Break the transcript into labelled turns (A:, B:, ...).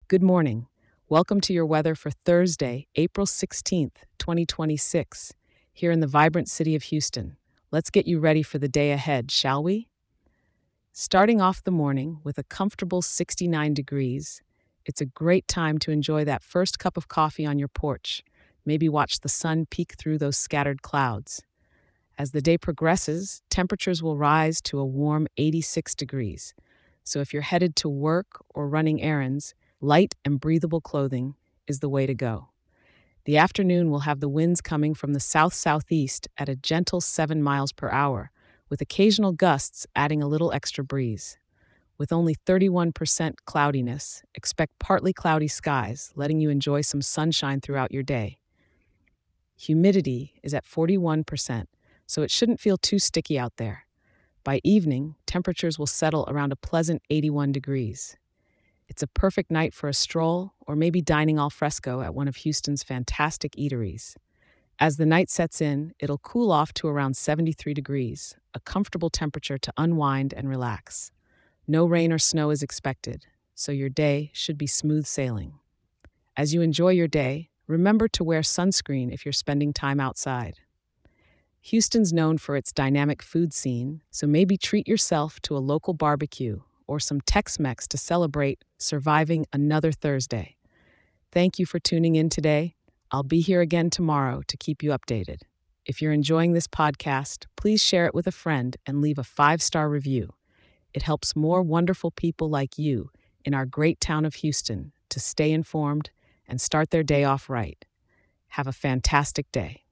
A: Good morning. Welcome to your weather for Thursday, April 16th, 2026, here in the vibrant city of Houston. Let's get you ready for the day ahead, shall we? Starting off the morning with a comfortable 69 degrees, it's a great time to enjoy that first cup of coffee on your porch. Maybe watch the sun peek through those scattered clouds. As the day progresses, temperatures will rise to a warm 86 degrees. So if you're headed to work or running errands, light and breathable clothing is the way to go. The afternoon will have the winds coming from the south-southeast at a gentle 7 miles per hour, with occasional gusts adding a little extra breeze. With only 31% cloudiness, expect partly cloudy skies, letting you enjoy some sunshine throughout your day. Humidity is at 41%, so it shouldn't feel too sticky out there. By evening, temperatures will settle around a pleasant 81 degrees. It's a perfect night for a stroll or maybe dining al fresco at one of Houston's fantastic eateries. As the night sets in, it'll cool off to around 73 degrees, a comfortable temperature to unwind and relax. No rain or snow is expected, so your day should be smooth sailing. As you enjoy your day, remember to wear sunscreen if you're spending time outside. Houston's known for its dynamic food scene, so maybe treat yourself to a local barbecue or some Tex-Mex to celebrate surviving another Thursday. Thank you for tuning in today. I'll be here again tomorrow to keep you updated. If you're enjoying this podcast, please share it with a friend and leave a 5-star review. It helps more wonderful people like you in our great town of Houston to stay informed and start their day off right. Have a fantastic day.